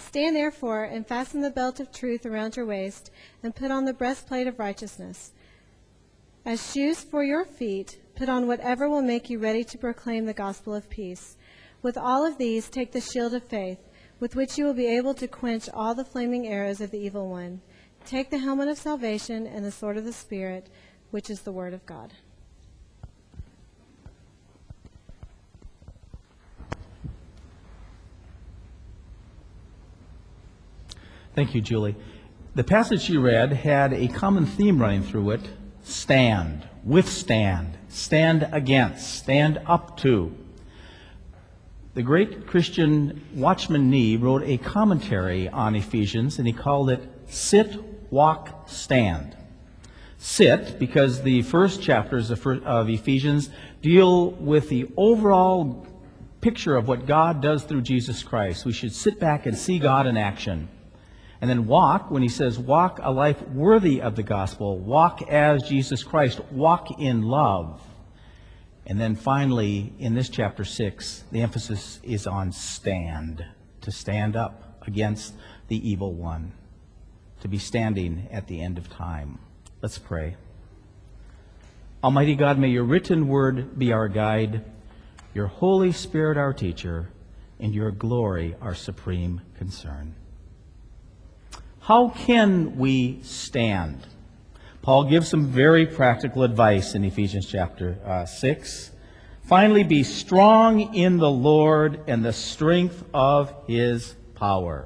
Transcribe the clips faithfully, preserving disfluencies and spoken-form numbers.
Stand therefore, and fasten the belt of truth around your waist, and put on the breastplate of righteousness. As shoes for your feet, put on whatever will make you ready to proclaim the gospel of peace. With all of these, take the shield of faith, with which you will be able to quench all the flaming arrows of the evil one. Take the helmet of salvation and the sword of the Spirit, which is the word of God. Thank you, Julie. The passage you read had a common theme running through it: stand, withstand, stand against, stand up to. The great Christian Watchman Nee wrote a commentary on Ephesians, and he called it Sit, Walk, Stand. Sit, because the first chapters of Ephesians deal with the overall picture of what God does through Jesus Christ. We should sit back and see God in action. And then walk, when he says walk a life worthy of the gospel, walk as Jesus Christ, walk in love. And then finally, in this chapter six, the emphasis is on stand, to stand up against the evil one, to be standing at the end of time. Let's pray. Almighty God, may your written word be our guide, your Holy Spirit our teacher, and your glory our supreme concern. How can we stand? Paul gives some very practical advice in Ephesians chapter uh, six. Finally, be strong in the Lord and the strength of his power.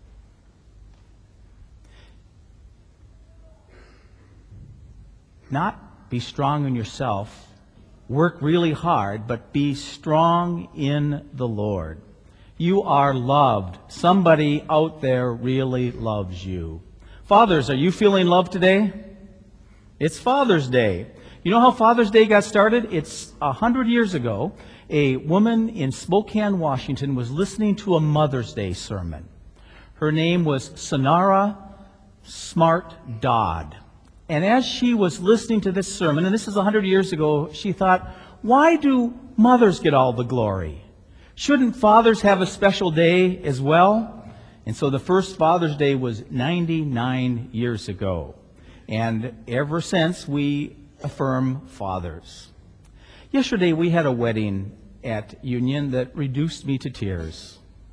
Not be strong in yourself, work really hard, but be strong in the Lord. You are loved. Somebody out there really loves you. Fathers, are you feeling loved today? It's Father's Day. You know how Father's Day got started? It's a hundred years ago. A woman in Spokane, Washington was listening to a Mother's Day sermon. Her name was Sonara Smart Dodd. And as she was listening to this sermon, and this is a hundred years ago, she thought, why do mothers get all the glory? Shouldn't fathers have a special day as well? And so the first Father's Day was ninety-nine years ago. And ever since, we affirm fathers. Yesterday, we had a wedding at Union that reduced me to tears.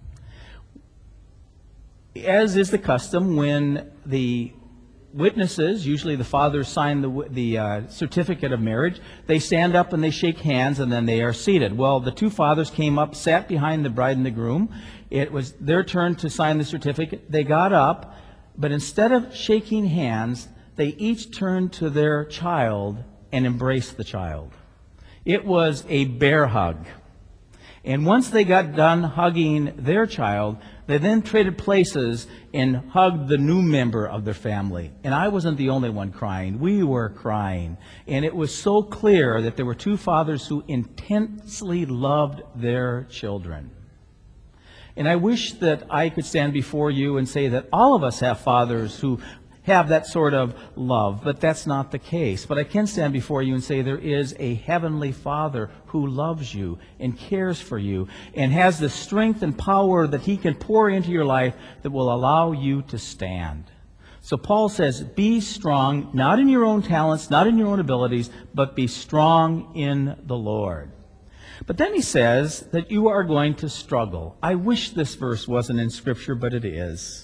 As is the custom, when the witnesses, usually the fathers, sign the, the uh, certificate of marriage, they stand up and they shake hands and then they are seated. Well, the two fathers came up, sat behind the bride and the groom. It was their turn to sign the certificate. They got up, but instead of shaking hands, they each turned to their child and embraced the child. It was a bear hug. And once they got done hugging their child, they then traded places and hugged the new member of their family. And I wasn't the only one crying. We were crying. And it was so clear that there were two fathers who intensely loved their children. And I wish that I could stand before you and say that all of us have fathers who have that sort of love, but that's not the case. But I can stand before you and say there is a heavenly Father who loves you and cares for you and has the strength and power that he can pour into your life that will allow you to stand. So Paul says, be strong, not in your own talents, not in your own abilities, but be strong in the Lord. But then he says that you are going to struggle. I wish this verse wasn't in Scripture, but it is.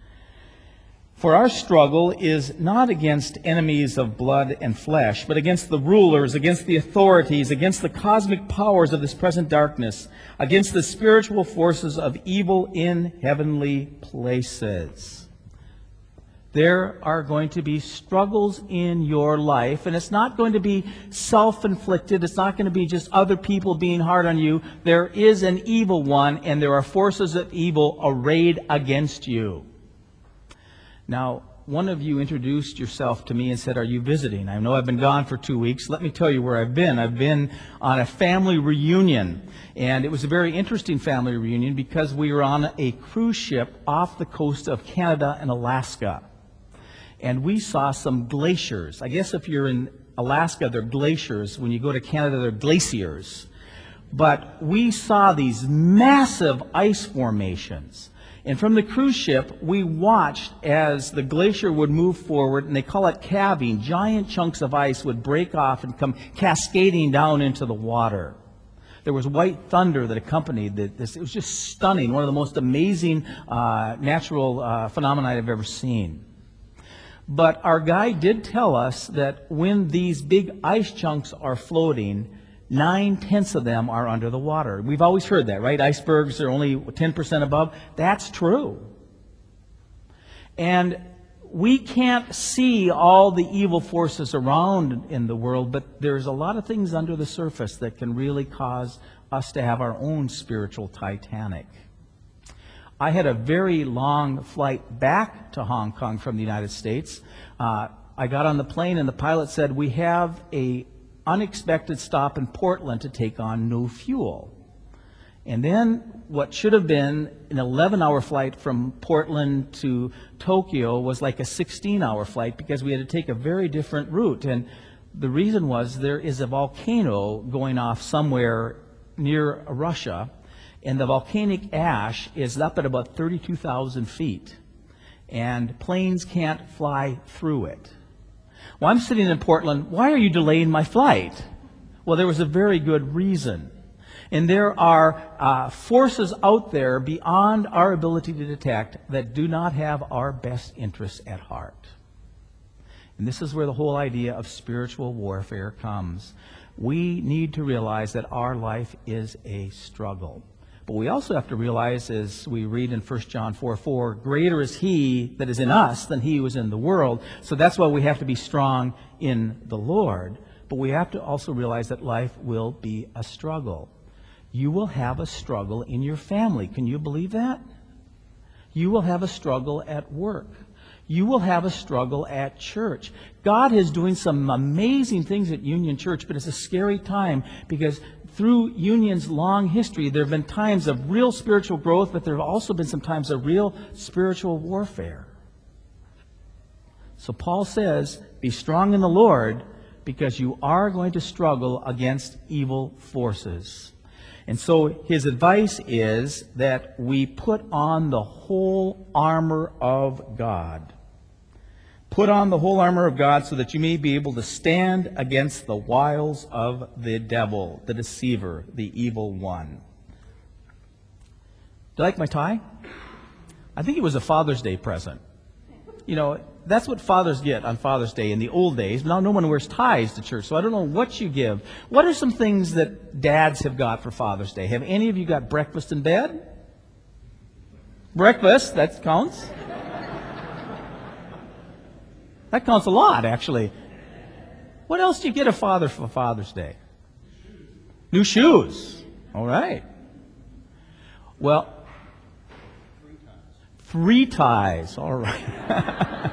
For our struggle is not against enemies of blood and flesh, but against the rulers, against the authorities, against the cosmic powers of this present darkness, against the spiritual forces of evil in heavenly places. There are going to be struggles in your life, and it's not going to be self-inflicted. It's not going to be just other people being hard on you. There is an evil one, and there are forces of evil arrayed against you. Now, one of you introduced yourself to me and said, are you visiting? I know I've been gone for two weeks. Let me tell you where I've been. I've been on a family reunion, and it was a very interesting family reunion because we were on a cruise ship off the coast of Canada and Alaska. And we saw some glaciers. I guess if you're in Alaska, they're glaciers. When you go to Canada, they're glaciers. But we saw these massive ice formations. And from the cruise ship, we watched as the glacier would move forward, and they call it calving. Giant chunks of ice would break off and come cascading down into the water. There was white thunder that accompanied this. It was just stunning, one of the most amazing uh, natural uh, phenomena I've ever seen. But our guide did tell us that when these big ice chunks are floating, nine-tenths of them are under the water. We've always heard that, right? Icebergs are only ten percent above. That's true. And we can't see all the evil forces around in the world, but there's a lot of things under the surface that can really cause us to have our own spiritual Titanic. I had a very long flight back to Hong Kong from the United States. Uh, I got on the plane and the pilot said, we have a unexpected stop in Portland to take on no fuel. And then what should have been an eleven-hour flight from Portland to Tokyo was like a sixteen-hour flight because we had to take a very different route. And the reason was there is a volcano going off somewhere near Russia, and the volcanic ash is up at about thirty-two thousand feet, and planes can't fly through it. Well, I'm sitting in Portland. Why are you delaying my flight? Well, there was a very good reason. And there are uh, forces out there beyond our ability to detect that do not have our best interests at heart. And this is where the whole idea of spiritual warfare comes. We need to realize that our life is a struggle. But we also have to realize, as we read in First John four four, greater is he that is in us than he who is in the world. So that's why we have to be strong in the Lord. But we have to also realize that life will be a struggle. You will have a struggle in your family. Can you believe that? You will have a struggle at work. You will have a struggle at church. God is doing some amazing things at Union Church, but it's a scary time because through Union's long history, there have been times of real spiritual growth, but there have also been some times of real spiritual warfare. So Paul says, be strong in the Lord because you are going to struggle against evil forces. And so his advice is that we put on the whole armor of God. Put on the whole armor of God so that you may be able to stand against the wiles of the devil, the deceiver, the evil one. Do you like my tie? I think it was a Father's Day present. You know, that's what fathers get on Father's Day in the old days. Now no one wears ties to church, so I don't know what you give. What are some things that dads have got for Father's Day? Have any of you got breakfast in bed? Breakfast, that counts. That counts a lot, actually. What else do you get a father for Father's Day? New shoes. All right. Well, three ties. All right.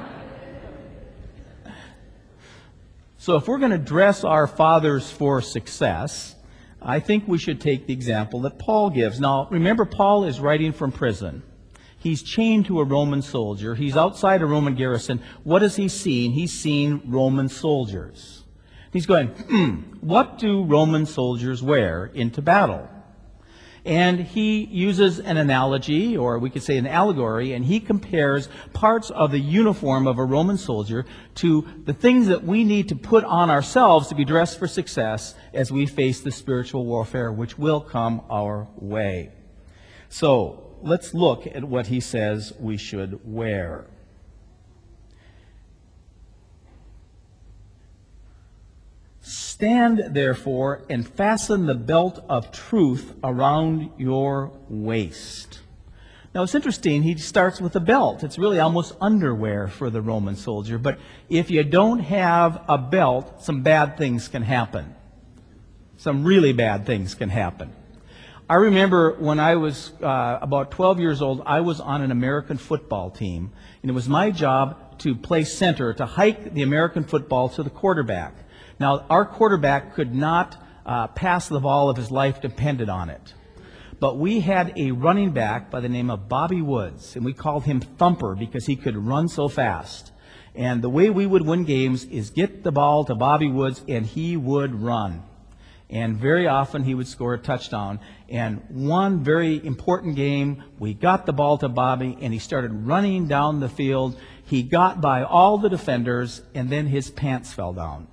So if we're going to dress our fathers for success, I think we should take the example that Paul gives. Now, remember, Paul is writing from prison. He's chained to a Roman soldier. He's outside a Roman garrison. What has he seen? He's seen Roman soldiers. He's going, hmm, what do Roman soldiers wear into battle? And he uses an analogy, or we could say an allegory, and he compares parts of the uniform of a Roman soldier to the things that we need to put on ourselves to be dressed for success as we face the spiritual warfare which will come our way. So, let's look at what he says we should wear. Stand, therefore, and fasten the belt of truth around your waist. Now, it's interesting. He starts with a belt. It's really almost underwear for the Roman soldier. But if you don't have a belt, some bad things can happen. Some really bad things can happen. I remember when I was uh, about twelve years old, I was on an American football team, and it was my job to play center, to hike the American football to the quarterback. Now, our quarterback could not uh, pass the ball if his life depended on it. But we had a running back by the name of Bobby Woods, and we called him Thumper because he could run so fast. And the way we would win games is get the ball to Bobby Woods, and he would run. And very often he would score a touchdown. And one very important game, we got the ball to Bobby, and he started running down the field. He got by all the defenders, and then his pants fell down.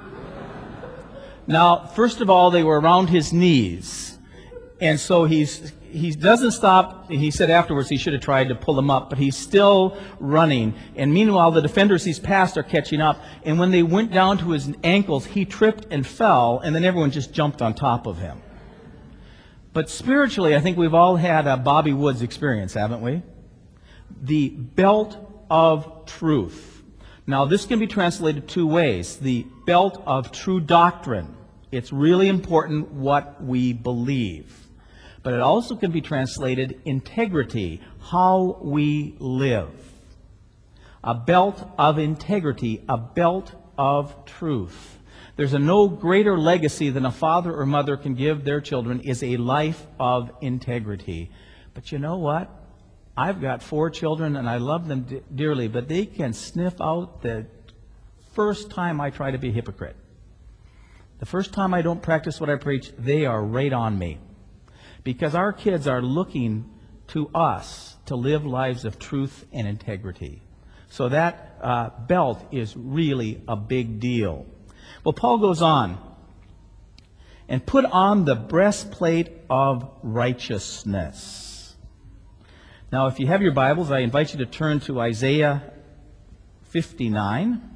Now, first of all, they were around his knees. And so he's he doesn't stop. He said afterwards he should have tried to pull him up, but he's still running. And meanwhile, the defenders he's passed are catching up. And when they went down to his ankles, he tripped and fell, and then everyone just jumped on top of him. But spiritually, I think we've all had a Bobby Woods experience, haven't we? The belt of truth. Now, this can be translated two ways. The belt of true doctrine. It's really important what we believe. But it also can be translated integrity, how we live. A belt of integrity, a belt of truth. There's a no greater legacy than a father or mother can give their children is a life of integrity. But you know what? I've got four children and I love them de- dearly, but they can sniff out the first time I try to be a hypocrite. The first time I don't practice what I preach, they are right on me. Because our kids are looking to us to live lives of truth and integrity. So that uh, belt is really a big deal. Well, Paul goes on, and put on the breastplate of righteousness. Now, if you have your Bibles, I invite you to turn to Isaiah fifty-nine.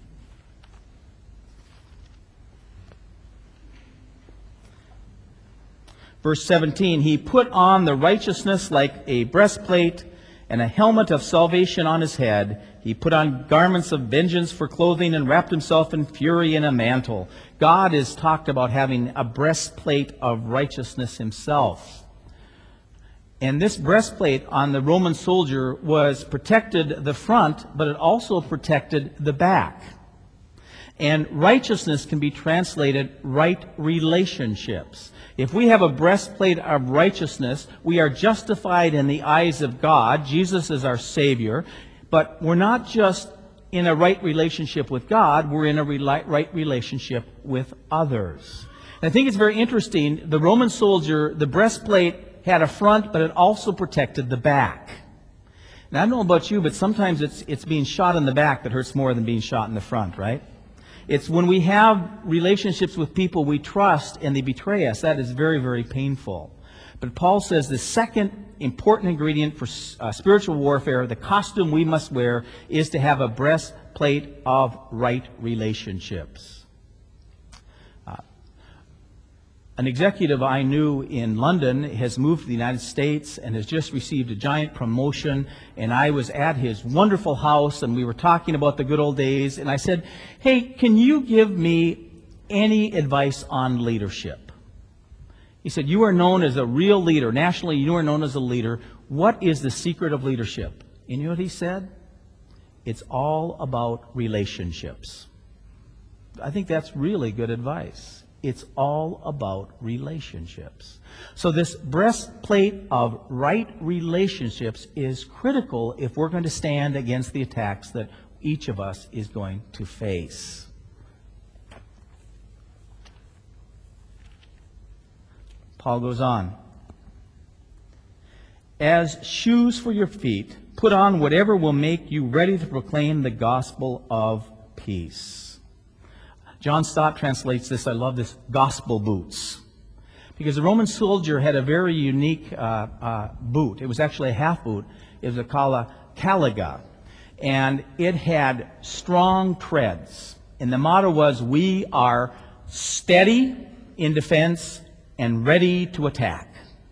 Verse seventeen, he put on the righteousness like a breastplate and a helmet of salvation on his head. He put on garments of vengeance for clothing and wrapped himself in fury in a mantle. God is talked about having a breastplate of righteousness himself. And this breastplate on the Roman soldier was protected the front, but it also protected the back. And righteousness can be translated right relationships. If we have a breastplate of righteousness, we are justified in the eyes of God. Jesus is our Savior. But we're not just in a right relationship with God, we're in a right relationship with others. And I think it's very interesting. The Roman soldier, the breastplate had a front, but it also protected the back. And I don't know about you, but sometimes it's, it's being shot in the back that hurts more than being shot in the front, right? It's when we have relationships with people we trust and they betray us, that is very, very painful. But Paul says the second important ingredient for uh, spiritual warfare, the costume we must wear, is to have a breastplate of right relationships. Uh, an executive I knew in London has moved to the United States and has just received a giant promotion. And I was at his wonderful house and we were talking about the good old days. And I said, hey, can you give me any advice on leadership? He said, you are known as a real leader. Nationally, you are known as a leader. What is the secret of leadership? And you know what he said? It's all about relationships. I think that's really good advice. It's all about relationships. So this breastplate of right relationships is critical if we're going to stand against the attacks that each of us is going to face. Paul goes on. As shoes for your feet, put on whatever will make you ready to proclaim the gospel of peace. John Stott translates this, I love this, gospel boots. Because the Roman soldier had a very unique uh, uh, boot. It was actually a half boot. It was called a caliga. And it had strong treads. And the motto was, we are steady in defense and ready to attack.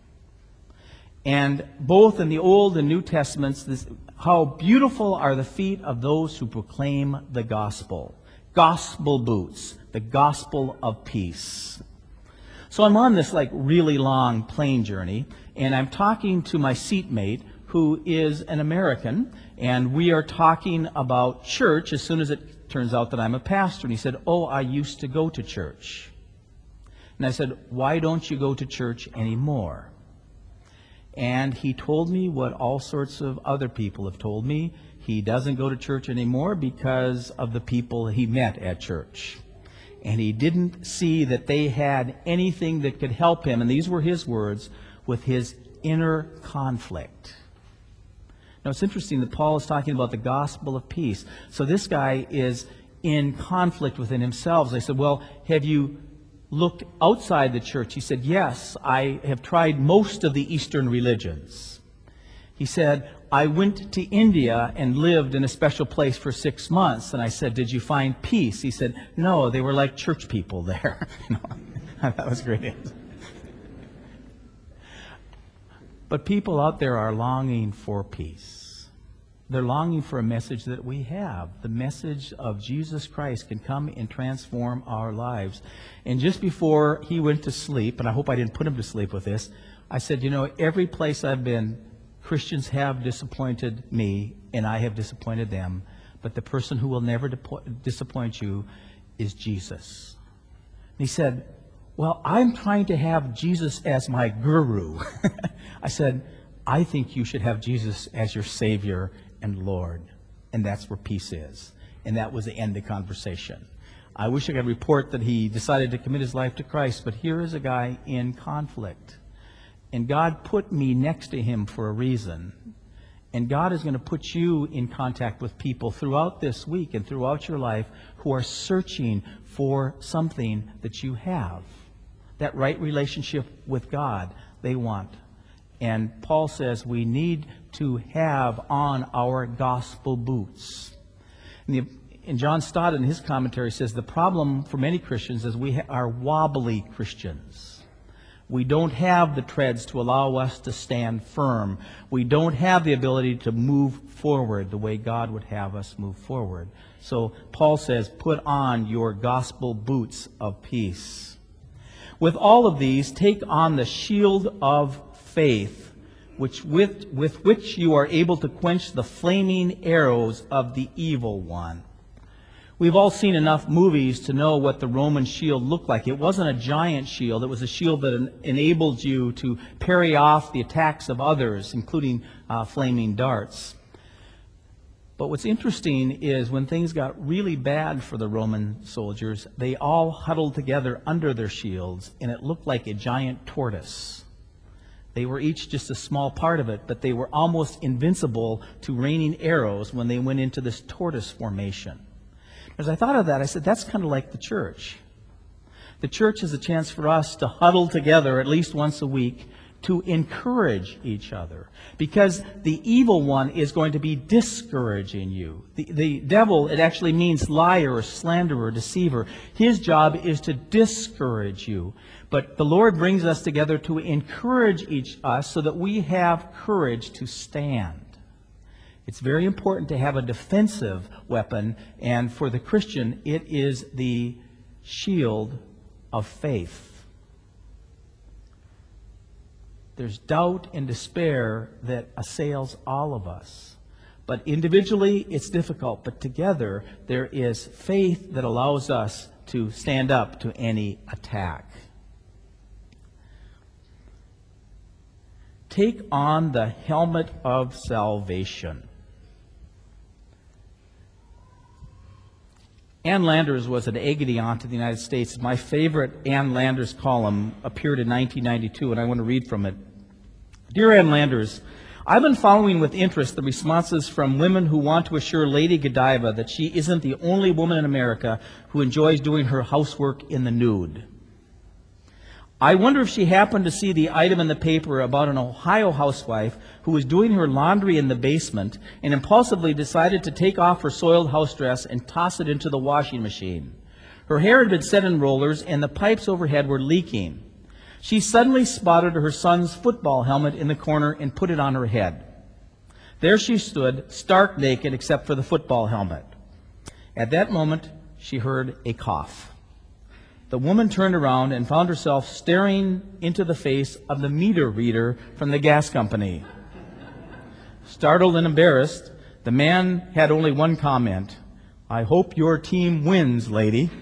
And both in the Old and New Testaments, this, how beautiful are the feet of those who proclaim the gospel. Gospel boots, the gospel of peace. So I'm on this like really long plane journey, and I'm talking to my seatmate, who is an American, and we are talking about church as soon as it turns out that I'm a pastor. And he said, oh, I used to go to church. And I said, why don't you go to church anymore? And he told me what all sorts of other people have told me. He doesn't go to church anymore because of the people he met at church. and he didn't see that they had anything that could help him, and these were his words, with his inner conflict. Now, it's interesting that Paul is talking about the gospel of peace. So this guy is in conflict within himself. They said, well, have you looked outside the church? He said, yes, I have tried most of the Eastern religions. He said, I went to India and lived in a special place for six months. And I said, did you find peace? He said, no, they were like church people there. That was great. But people out there are longing for peace. They're longing for a message that we have. The message of Jesus Christ can come and transform our lives. And just before he went to sleep, and I hope I didn't put him to sleep with this, I said, you know, every place I've been, Christians have disappointed me, and I have disappointed them. But the person who will never depo- disappoint you is Jesus. And he said, well, I'm trying to have Jesus as my guru. I said, I think you should have Jesus as your Savior and Lord. And that's where peace is. And that was the end of the conversation. I wish I could report that he decided to commit his life to Christ, but here is a guy in conflict. And God put me next to him for a reason. And God is going to put you in contact with people throughout this week and throughout your life who are searching for something that you have. That right relationship with God they want. And Paul says we need to have on our gospel boots. And, the, and John Stott in his commentary says the problem for many Christians is we ha- are wobbly Christians. We don't have the treads to allow us to stand firm. We don't have the ability to move forward the way God would have us move forward. So Paul says, put on your gospel boots of peace. With all of these, take on the shield of faith, which with, with which you are able to quench the flaming arrows of the evil one. We've all seen enough movies to know what the Roman shield looked like. It wasn't a giant shield. It was a shield that en- enabled you to parry off the attacks of others, including uh, flaming darts. But what's interesting is when things got really bad for the Roman soldiers, they all huddled together under their shields, and it looked like a giant tortoise. They were each just a small part of it, but they were almost invincible to raining arrows when they went into this tortoise formation. As I thought of that, I said, that's kind of like the church. The church is a chance for us to huddle together at least once a week to encourage each other. Because the evil one is going to be discouraging you. The, the devil, it actually means liar or slanderer, deceiver. His job is to discourage you. But the Lord brings us together to encourage each us so that we have courage to stand. It's very important to have a defensive weapon, and for the Christian, it is the shield of faith. There's doubt and despair that assails all of us. But individually, it's difficult. But together, there is faith that allows us to stand up to any attack. Take on the helmet of salvation. Ann Landers was an agony aunt in the United States. My favorite Ann Landers column appeared in nineteen ninety-two, and I want to read from it. Dear Ann Landers, I've been following with interest the responses from women who want to assure Lady Godiva that she isn't the only woman in America who enjoys doing her housework in the nude. I wonder if she happened to see the item in the paper about an Ohio housewife who was doing her laundry in the basement and impulsively decided to take off her soiled house dress and toss it into the washing machine. Her hair had been set in rollers and the pipes overhead were leaking. She suddenly spotted her son's football helmet in the corner and put it on her head. There she stood, stark naked except for the football helmet. At that moment, she heard a cough. The woman turned around and found herself staring into the face of the meter reader from the gas company. Startled and embarrassed, the man had only one comment. I hope your team wins, lady.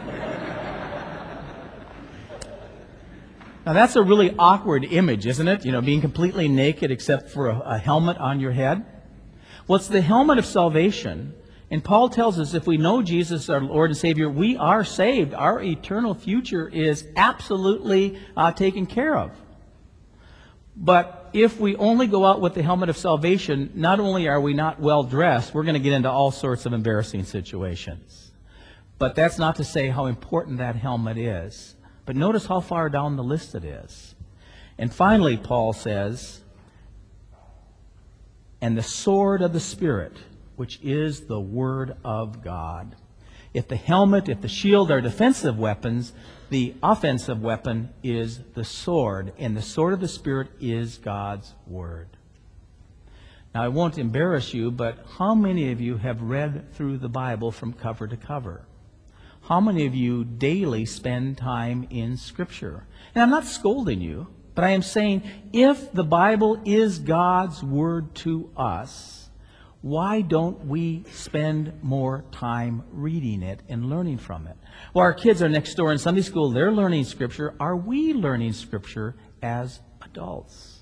Now that's a really awkward image, isn't it? You know, being completely naked except for a, a helmet on your head. Well, it's the helmet of salvation. And Paul tells us if we know Jesus, our Lord and Savior, we are saved. Our eternal future is absolutely uh, taken care of. But if we only go out with the helmet of salvation, not only are we not well dressed, we're going to get into all sorts of embarrassing situations. But that's not to say how important that helmet is. But notice how far down the list it is. And finally, Paul says, and the sword of the Spirit, which is the Word of God. If the helmet, if the shield are defensive weapons, the offensive weapon is the sword, and the sword of the Spirit is God's Word. Now, I won't embarrass you, but how many of you have read through the Bible from cover to cover? How many of you daily spend time in Scripture? And I'm not scolding you, but I am saying if the Bible is God's Word to us, why don't we spend more time reading it and learning from it? Well, our kids are next door in Sunday school. They're learning Scripture. Are we learning Scripture as adults?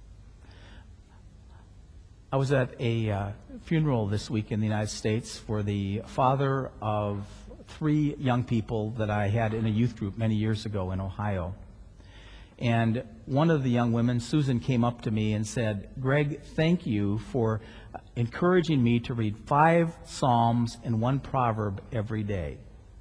I was at a uh, funeral this week in the United States for the father of three young people that I had in a youth group many years ago in Ohio. And one of the young women, Susan, came up to me and said, "Greg, thank you for encouraging me to read five Psalms and one proverb every day."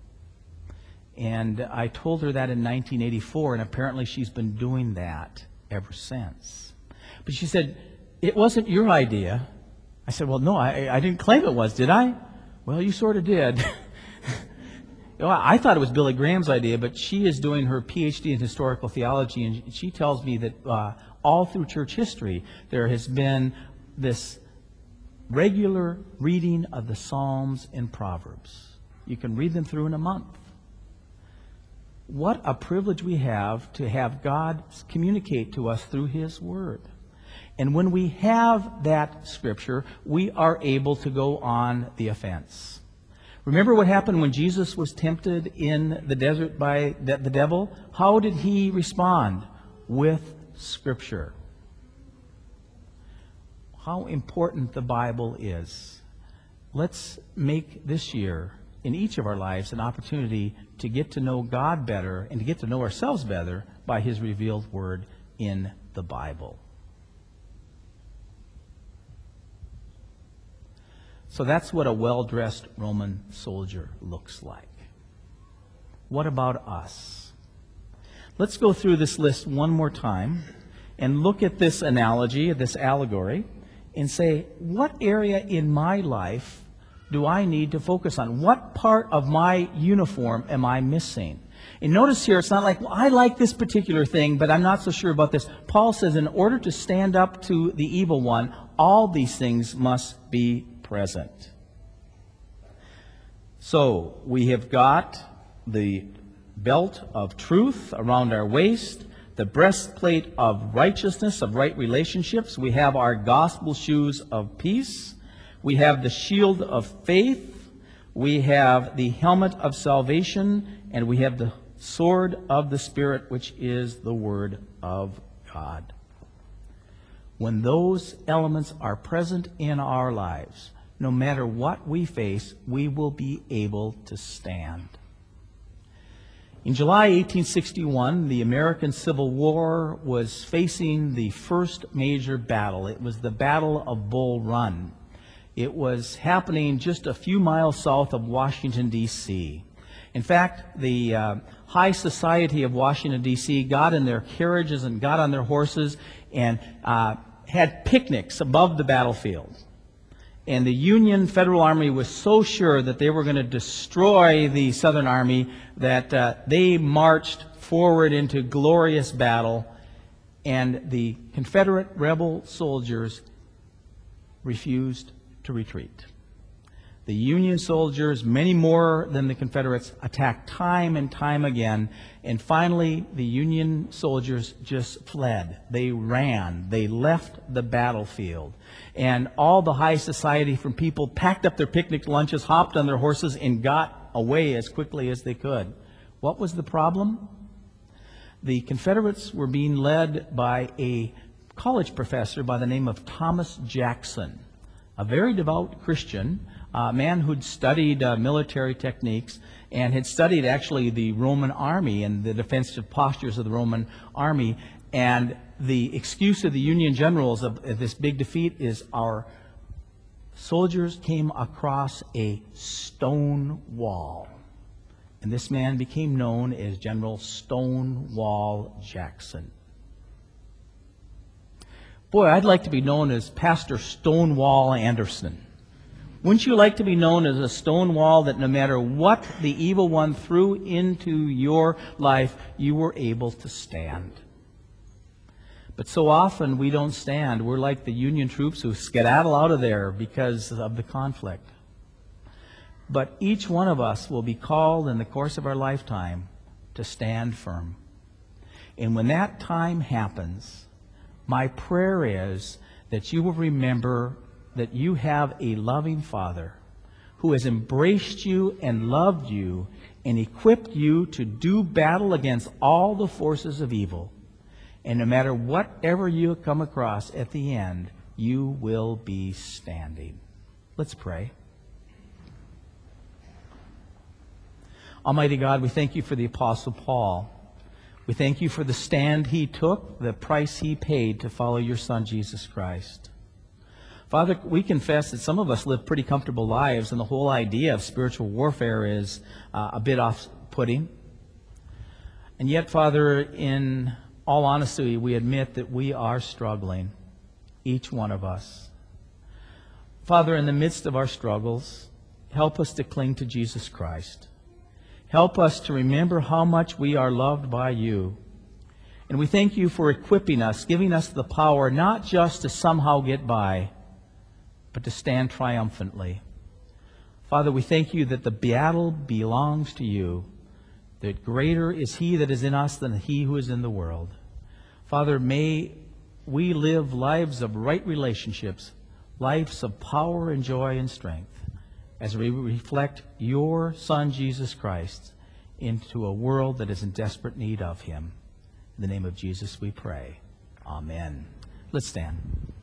And I told her that in nineteen eighty-four, and apparently she's been doing that ever since. But she said, "It wasn't your idea." I said, "Well, no, I, I didn't claim it was, did I?" "Well, you sort of did." Well, I thought it was Billy Graham's idea, but she is doing her P H D in historical theology, and she tells me that uh, all through church history there has been this regular reading of the Psalms and Proverbs. You can read them through in a month. What a privilege we have to have God communicate to us through His Word. And when we have that Scripture, we are able to go on the offense. Remember what happened when Jesus was tempted in the desert by the devil? How did He respond? With Scripture. How important the Bible is. Let's make this year, in each of our lives, an opportunity to get to know God better and to get to know ourselves better by His revealed Word in the Bible. So that's what a well-dressed Roman soldier looks like. What about us? Let's go through this list one more time and look at this analogy, this allegory, and say, what area in my life do I need to focus on? What part of my uniform am I missing? And notice here, it's not like, well, I like this particular thing, but I'm not so sure about this. Paul says, in order to stand up to the evil one, all these things must be present. So we have got the belt of truth around our waist, the breastplate of righteousness, of right relationships. We have our gospel shoes of peace. We have the shield of faith. We have the helmet of salvation. And we have the sword of the Spirit, which is the Word of God. When those elements are present in our lives, no matter what we face, we will be able to stand. In July eighteen sixty-one, the American Civil War was facing the first major battle. It was the Battle of Bull Run. It was happening just a few miles south of Washington, D C In fact, the uh, high society of Washington, D C got in their carriages and got on their horses and uh, had picnics above the battlefield. And the Union Federal Army was so sure that they were going to destroy the Southern Army that uh, they marched forward into glorious battle, and the Confederate rebel soldiers refused to retreat. The Union soldiers, many more than the Confederates, attacked time and time again, and finally the Union soldiers just fled. They ran. They left the battlefield. And all the high society from people packed up their picnic lunches, hopped on their horses, and got away as quickly as they could. What was the problem? The Confederates were being led by a college professor by the name of Thomas Jackson, a very devout Christian, a man who'd studied uh, military techniques and had studied actually the Roman army and the defensive postures of the Roman army. And the excuse of the Union generals of, of this big defeat is our soldiers came across a stone wall. And this man became known as General Stonewall Jackson. Boy, I'd like to be known as Pastor Stonewall Anderson. Wouldn't you like to be known as a stone wall that no matter what the evil one threw into your life, you were able to stand? But so often we don't stand. We're like the Union troops who skedaddle out of there because of the conflict. But each one of us will be called in the course of our lifetime to stand firm. And when that time happens, my prayer is that you will remember that you have a loving Father who has embraced you and loved you and equipped you to do battle against all the forces of evil. And no matter whatever you come across at the end, you will be standing. Let's pray. Almighty God, we thank you for the Apostle Paul. We thank you for the stand he took, the price he paid to follow your Son, Jesus Christ. Father, we confess that some of us live pretty comfortable lives, and the whole idea of spiritual warfare is uh, a bit off-putting. And yet, Father, in all honesty, we admit that we are struggling, each one of us. Father, in the midst of our struggles, help us to cling to Jesus Christ. Help us to remember how much we are loved by you. And we thank you for equipping us, giving us the power not just to somehow get by, but to stand triumphantly. Father, we thank you that the battle belongs to you, that greater is he that is in us than he who is in the world. Father, may we live lives of right relationships, lives of power and joy and strength, as we reflect your Son, Jesus Christ, into a world that is in desperate need of him. In the name of Jesus we pray. Amen. Let's stand.